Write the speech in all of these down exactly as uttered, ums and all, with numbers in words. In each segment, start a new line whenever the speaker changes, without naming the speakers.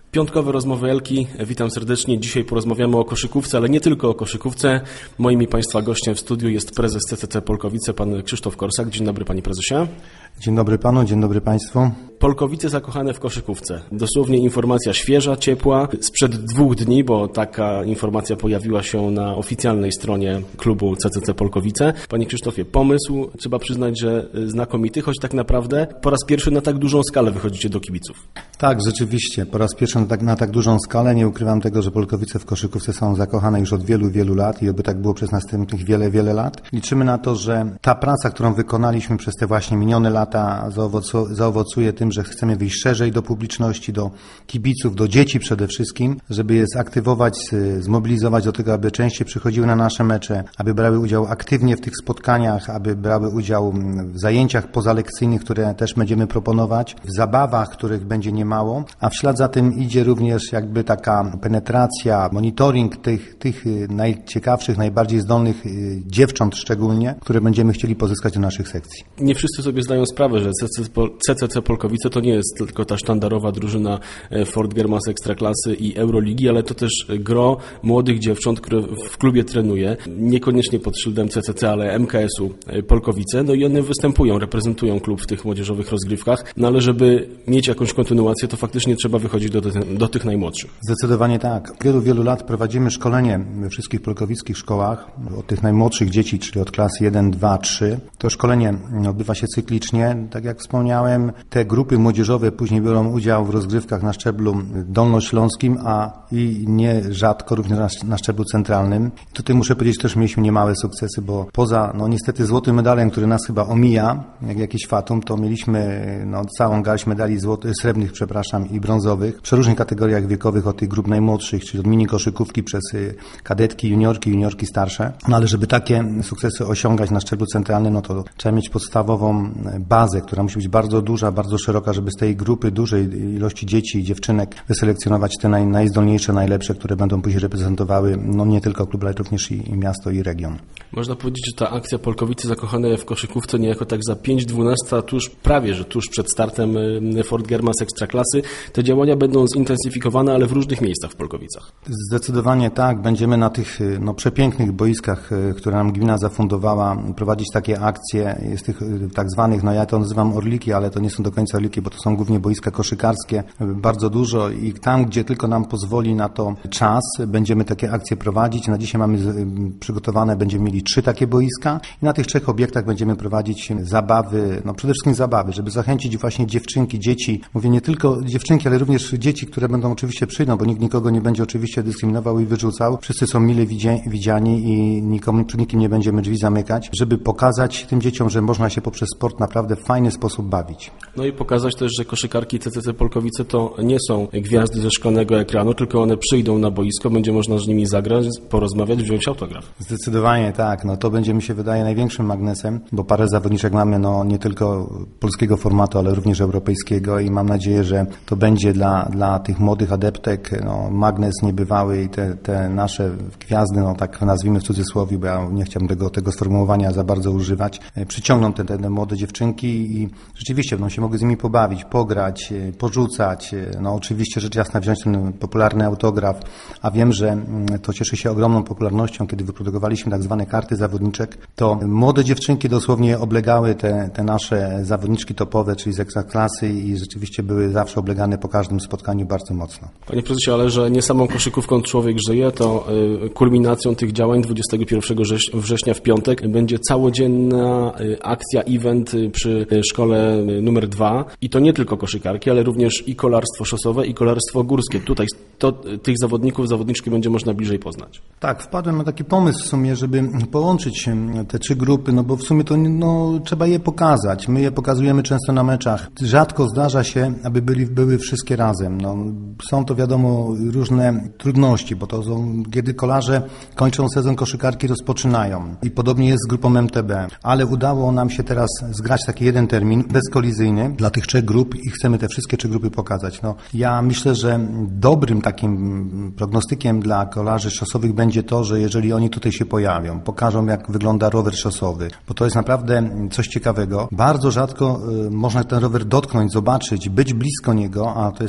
Piątkowe rozmowy Elki. Witam serdecznie. Dzisiaj porozmawiamy o koszykówce, ale nie tylko o koszykówce. Moim i Państwa gościem w studiu jest prezes C C C Polkowice, pan Krzysztof Korsak. Dzień dobry, panie prezesie.
Dzień dobry panu, dzień dobry państwu.
Polkowice zakochane w koszykówce. Dosłownie informacja świeża, ciepła, sprzed dwóch dni, bo taka informacja pojawiła się na oficjalnej stronie klubu C C C Polkowice. Panie Krzysztofie, pomysł, trzeba przyznać, że znakomity, choć tak naprawdę po raz pierwszy na tak dużą skalę wychodzicie do kibiców.
Tak, rzeczywiście, po raz pierwszy na tak, na tak dużą skalę. Nie ukrywam tego, że Polkowice w koszykówce są zakochane już od wielu, wielu lat i oby tak było przez następnych wiele, wiele lat. Liczymy na to, że ta praca, którą wykonaliśmy przez te właśnie minione lata zaowocu- zaowocuje tym, że chcemy wyjść szerzej do publiczności, do kibiców, do dzieci przede wszystkim, żeby je zaktywować, zmobilizować do tego, aby częściej przychodziły na nasze mecze, aby brały udział aktywnie w tych spotkaniach, aby brały udział w zajęciach pozalekcyjnych, które też będziemy proponować, w zabawach, których będzie niemało, a w ślad za tym idzie również jakby taka penetracja, monitoring tych, tych najciekawszych, najbardziej zdolnych dziewcząt szczególnie, które będziemy chcieli pozyskać do naszych sekcji.
Nie wszyscy sobie zdają sprawę, że C C C Polkowice to nie jest tylko ta sztandarowa drużyna Fort Germas Ekstraklasy i Euroligi, ale to też gro młodych dziewcząt, które w klubie trenuje, niekoniecznie pod szyldem C C C, ale M K S-u Polkowice, no i one występują, reprezentują klub w tych młodzieżowych rozgrywkach, no ale żeby mieć jakąś kontynuację, to faktycznie trzeba wychodzić do, do tych najmłodszych.
Zdecydowanie tak. Od wielu, wielu lat prowadzimy szkolenie we wszystkich polkowickich szkołach od tych najmłodszych dzieci, czyli od klasy jeden, dwa, trzy. To szkolenie odbywa się cyklicznie. Tak jak wspomniałem, te grupy młodzieżowe później biorą udział w rozgrywkach na szczeblu dolnośląskim, a i nierzadko również na, na szczeblu centralnym. Tutaj muszę powiedzieć, też mieliśmy niemałe sukcesy, bo poza no niestety złotym medalem, który nas chyba omija, jak jakiś fatum, to mieliśmy no, całą garść medali złotych, srebrnych, przepraszam, i brązowych w przeróżnych kategoriach wiekowych od tych grup najmłodszych, czyli od mini koszykówki przez kadetki, juniorki, juniorki starsze. No ale żeby takie sukcesy osiągać na szczeblu centralnym, no to trzeba mieć podstawową bazę, która musi być bardzo duża, bardzo szeroka, żeby z tej grupy dużej ilości dzieci i dziewczynek wyselekcjonować te naj, najzdolniejsze, najlepsze, które będą później reprezentowały no nie tylko klub, ale również i, i miasto, i region.
Można powiedzieć, że ta akcja Polkowice zakochane w koszykówce niejako tak za pięć dwunasta, tuż prawie, że tuż przed startem Fort Germas Ekstraklasy, te działania będą zintensyfikowane, ale w różnych miejscach w Polkowicach.
Zdecydowanie tak. Będziemy na tych no, przepięknych boiskach, które nam gmina zafundowała, prowadzić takie akcje. Jest tych tak zwanych, no ja to nazywam orliki, ale to nie są do końca orliki, bo to są głównie boiska koszykarskie, bardzo dużo i tam, gdzie tylko nam pozwoli na to czas, będziemy takie akcje prowadzić. Na dzisiaj mamy przygotowane, będziemy mieli trzy takie boiska i na tych trzech obiektach będziemy prowadzić zabawy, no przede wszystkim zabawy, żeby zachęcić właśnie dziewczynki, dzieci, mówię nie tylko dziewczynki, ale również dzieci, które będą oczywiście przyjdą, bo nikt nikogo nie będzie oczywiście dyskryminował i wyrzucał. Wszyscy są mile widziani i nikomu, przed nikim nie będziemy drzwi zamykać, żeby pokazać tym dzieciom, że można się poprzez sport naprawdę w fajny sposób bawić.
No i pokazać też, że koszykarki C C C Polkowice to nie są gwiazdy ze szkolnego ekranu, tylko one przyjdą na boisko, będzie można z nimi zagrać, porozmawiać, wziąć autograf.
Zdecydowanie tak. No to będzie, mi się wydaje, największym magnesem, bo parę zawodniczek mamy no nie tylko polskiego formatu, ale również europejskiego i mam nadzieję, że to będzie dla, dla tych młodych adeptek no, magnes niebywały i te, te nasze gwiazdy, no tak nazwijmy w cudzysłowie, bo ja nie chciałbym tego, tego sformułowania za bardzo używać, przyciągną te, te młode dziewczynki i rzeczywiście będą się mogły z nimi pobawić, pograć, porzucać, no oczywiście rzecz jasna wziąć ten popularny autograf, a wiem, że to cieszy się ogromną popularnością, kiedy wyprodukowaliśmy tak zwane karty zawodniczek, to młode dziewczynki dosłownie oblegały te, te nasze zawodniczki topowe, czyli z ekstraklasy i rzeczywiście były zawsze oblegane po każdym spotkaniu bardzo mocno.
Panie prezesie, ale że nie samą koszykówką człowiek żyje, to kulminacją tych działań dwudziestego pierwszego września w piątek będzie całodzienna akcja, event przy szkole numer dwa i to nie tylko koszykarki, ale również i kolarstwo szosowe, i kolarstwo górskie. Tutaj to, tych zawodników, zawodniczki będzie można bliżej poznać.
Tak, wpadłem na taki pomysł w sumie, żeby połączyć te trzy grupy, no bo w sumie to no, trzeba je pokazać. My je pokazujemy często na meczach. Rzadko zdarza się, aby byli, były wszystkie razem. No, są to wiadomo różne trudności, bo to są, kiedy kolarze kończą sezon, koszykarki rozpoczynają. I podobnie jest z grupą M T B. Ale udało nam się teraz zgrać taki jeden termin bezkolizyjny dla tych trzech grup i chcemy te wszystkie trzy grupy pokazać. No, ja myślę, że dobrym takim prognostykiem dla kolarzy szosowych będzie to, że jeżeli oni tutaj się pojawią, pokażą jak wygląda rower szosowy, bo to jest naprawdę coś ciekawego. Bardzo rzadko y, można ten rower dotknąć, zobaczyć, być blisko niego, a to jest no coś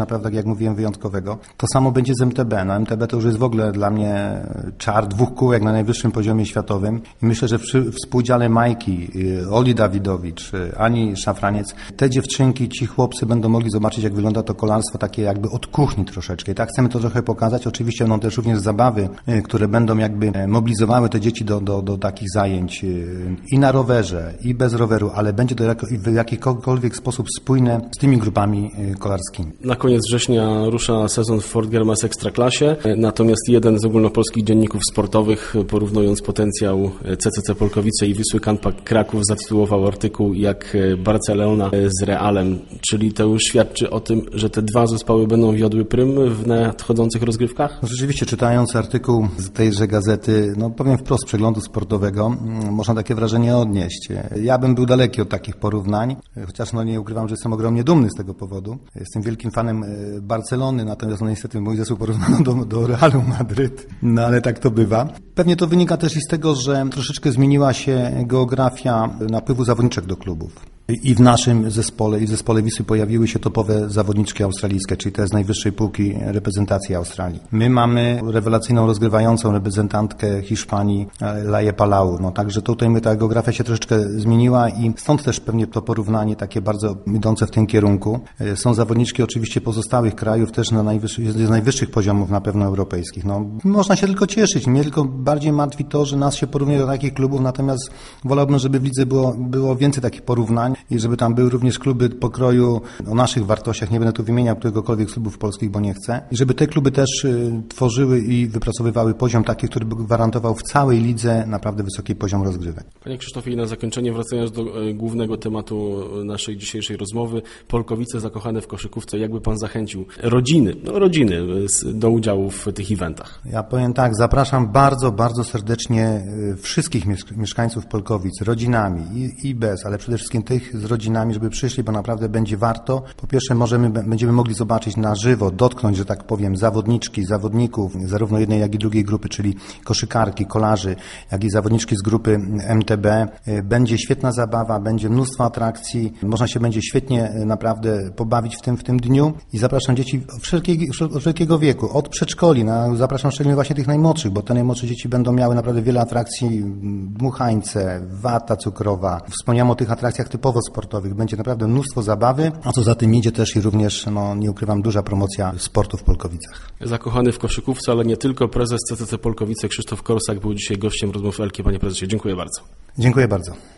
naprawdę, tak jak mówiłem, wyjątkowego. To samo będzie z M T B. No M T B to już jest w ogóle dla mnie czar dwóch kółek na najwyższym poziomie światowym i myślę, że przy współudziale Majki, Oli Dawidowicz, Ani Szafraniec, te dziewczynki, ci chłopcy będą mogli zobaczyć, jak wygląda to kolarstwo takie jakby od kuchni troszeczkę. I tak chcemy to trochę pokazać. Oczywiście będą też również zabawy, które będą jakby mobilizowały te dzieci do, do, do takich zajęć i na rowerze, i bez roweru, ale będzie to jako, w jakikolwiek sposób spójne z tymi grupami kolarskimi.
Na koniec września rusza sezon w Fort Germas Ekstraklasie, natomiast jeden z ogólnopolskich dzienników sportowych, porównując potencjał C C C Polkowice i Wisły Kanpak Kraków, zatytułował artykuł jak Barcelona z Realem, czyli to już świadczy o tym, że te dwa zespoły będą wiodły prym w nadchodzących rozgrywkach?
No rzeczywiście, czytając artykuł z tejże gazety, no powiem wprost, przeglądu sportowego, można takie wrażenie odnieść. Ja bym był daleki od takich porównań, chociaż no nie ukrywam, że jestem ogromnie dumny z tego powodu. Jestem wielkim fanem Barcelony, natomiast no niestety mój zespół porównano do, do Realu Madryt, no ale tak to bywa. Pewnie to wynika też i z tego, że troszeczkę zmieniła się geografia napływu zawodniczek do klubów. I w naszym zespole, i w zespole Wisły pojawiły się topowe zawodniczki australijskie, czyli te z najwyższej półki reprezentacji Australii. My mamy rewelacyjną, rozgrywającą reprezentantkę Hiszpanii, Laję Palau. No, także tutaj my, ta geografia się troszeczkę zmieniła i stąd też pewnie to porównanie takie bardzo idące w tym kierunku. Są zawodniczki oczywiście pozostałych krajów, też na najwyższych, z najwyższych poziomów na pewno europejskich. No, można się tylko cieszyć. Mnie tylko bardziej martwi to, że nas się porównuje do takich klubów, natomiast wolałbym, żeby w lidze było, było więcej takich porównań i żeby tam były również kluby pokroju o naszych wartościach, nie będę tu wymieniał któregokolwiek z klubów polskich, bo nie chcę, i żeby te kluby też y, tworzyły i wypracowywały poziom taki, który by gwarantował w całej lidze naprawdę wysoki poziom rozgrywek.
Panie Krzysztofie, i na zakończenie, wracając do y, głównego tematu naszej dzisiejszej rozmowy, Polkowice zakochane w koszykówce, jakby Pan zachęcił rodziny, no rodziny y, do udziału w tych eventach?
Ja powiem tak, zapraszam bardzo, bardzo serdecznie wszystkich mieszkańców Polkowic, rodzinami i, i bez, ale przede wszystkim tych z rodzinami, żeby przyszli, bo naprawdę będzie warto. Po pierwsze, możemy, będziemy mogli zobaczyć na żywo, dotknąć, że tak powiem, zawodniczki, zawodników, zarówno jednej, jak i drugiej grupy, czyli koszykarki, kolarzy, jak i zawodniczki z grupy M T B. Będzie świetna zabawa, będzie mnóstwo atrakcji, można się będzie świetnie naprawdę pobawić w tym, w tym dniu i zapraszam dzieci wszelkiego, wszelkiego wieku, od przedszkoli, na, zapraszam szczególnie właśnie tych najmłodszych, bo te najmłodsze dzieci będą miały naprawdę wiele atrakcji, dmuchańce, wata cukrowa. Wspomniałem o tych atrakcjach typowo sportowych. Będzie naprawdę mnóstwo zabawy, a co za tym idzie też i również, no nie ukrywam, duża promocja sportu w Polkowicach.
Zakochany w koszykówce, ale nie tylko, prezes C C C Polkowice Krzysztof Korsak był dzisiaj gościem rozmów Elki. Panie prezesie, dziękuję bardzo.
Dziękuję bardzo.